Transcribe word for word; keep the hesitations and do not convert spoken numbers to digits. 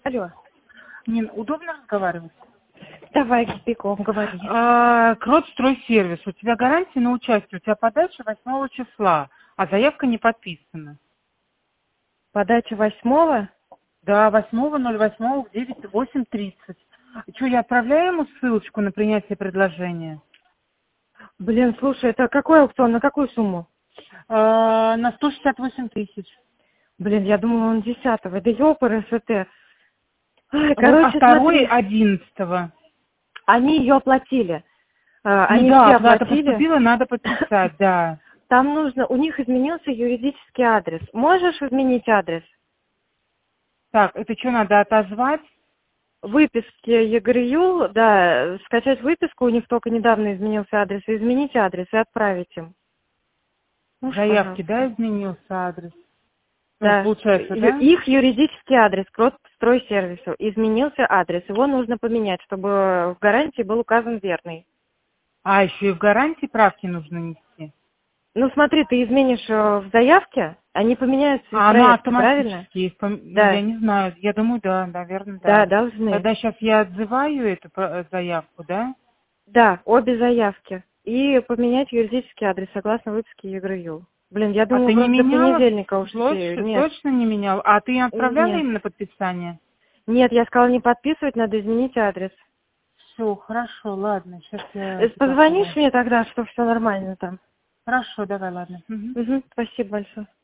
Алло. Нин, удобно разговаривать? Давай, бегом, говори. А, Кротстройсервис. У тебя гарантия на участие. У тебя подача восьмого числа, а заявка не подписана. Подача восьмого? Да, восьмого ноль восьмого в девять восемь тридцать. Что, я отправляю ему ссылочку на принятие предложения? Блин, слушай, это какой аукцион, на какую сумму? А, на сто шестьдесят восемь тысяч. Блин, я думала, он десятого. Да ёпар, СТ. Ай, Вот, а короче, второй смотри, одиннадцатого. они ее оплатили. А, Ну Они да, все оплата оплатили. поступила, надо подписать, да. Там нужно, у них изменился юридический адрес. Можешь изменить адрес? Так, это что, надо отозвать? Выписки ЕГРЮ, да, скачать выписку, у них только недавно изменился адрес, и изменить адрес и отправить им. Ну, Заявки, пожалуйста. да, изменился адрес? Ну, Да, получается, ю- да? их юридический адрес, Кротстройсервису, изменился адрес, его нужно поменять, чтобы в гарантии был указан верный. А, еще и в гарантии правки нужно нести. Ну смотри, ты изменишь э, в заявке, они поменяются и в А она проекте, правильно? автоматически, их пом- ну, я Да, не знаю, я думаю, да, наверное, да, да. должны. Тогда сейчас я отзываю эту про- заявку, да? Да, обе заявки. И поменять юридический адрес согласно выписке ЕГРЮ. Блин, я А думаю, ты не просто до меняла? понедельника уж успею. Точно, Нет, точно не меняла? А ты отправляла нет. им на подписание? Нет, я сказала не подписывать, надо изменить адрес. Все, хорошо, ладно, сейчас я Э, это Позвонишь попробую. мне тогда, что все нормально там? Хорошо, давай, ладно. Мгм. Угу, спасибо большое.